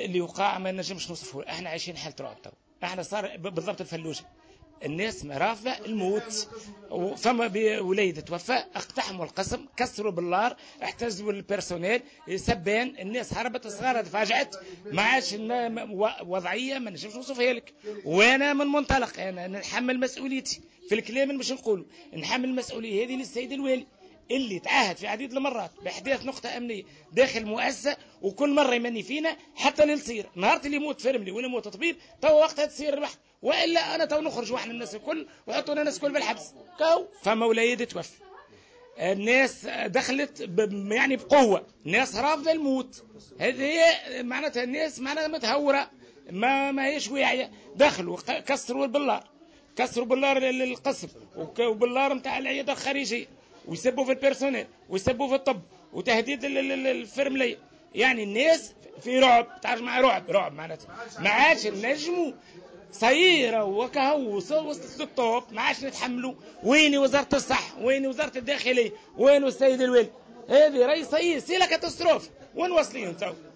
اللي وقع ما نجمش نوصفه. احنا عايشين حالة رعب تو. احنا صار بالضبط الفلوجة، الناس مرافة الموت، فما بوليد توفى اقتحموا القسم، كسروا بالنار، احتجزوا البيرسونيل، سبان، الناس هربت، الصغار تفاجأت، ما عادش وضعية ما نجمش نوصفها لك. وانا من منطلق انا نتحمل مسؤوليتي في الكلام اللي باش نقوله، نحمل المسؤولية هذه للسيد الوالي اللي تعاهد في عديد المرات باحداث نقطة أمنية داخل المؤسسة، وكل مرة يمني فينا حتى للصير نهار اللي يموت فرملي ولا يموت طبيب تو وقتها تصير البحث، والا انا تو نخرج واحنا الناس الكل ويحطونا الناس الكل بالحبس كو. فما وليد توفى، الناس دخلت يعني بقوة، الناس رافضة الموت، هذه معناتها الناس معناتها متهورة ما هيش واعية، دخلوا كسروا بالنار، كسروا بالنار القسم وبالنار نتاع العيادة الخارجية، ويسبوا في البيرسونيل ويسبوا في الطب وتهديد الفرملية. يعني الناس في رعب، تعرف مع رعب معناتها ما عادش نجموا صيرة وكهو وصلت للطوب، ما عادش نتحملوا. وين وزارة الصحة، وين وزارة الداخلية، وين السيد الوالي؟ هذه رئيس سي لا كاتاستروف، وين واصلين تو؟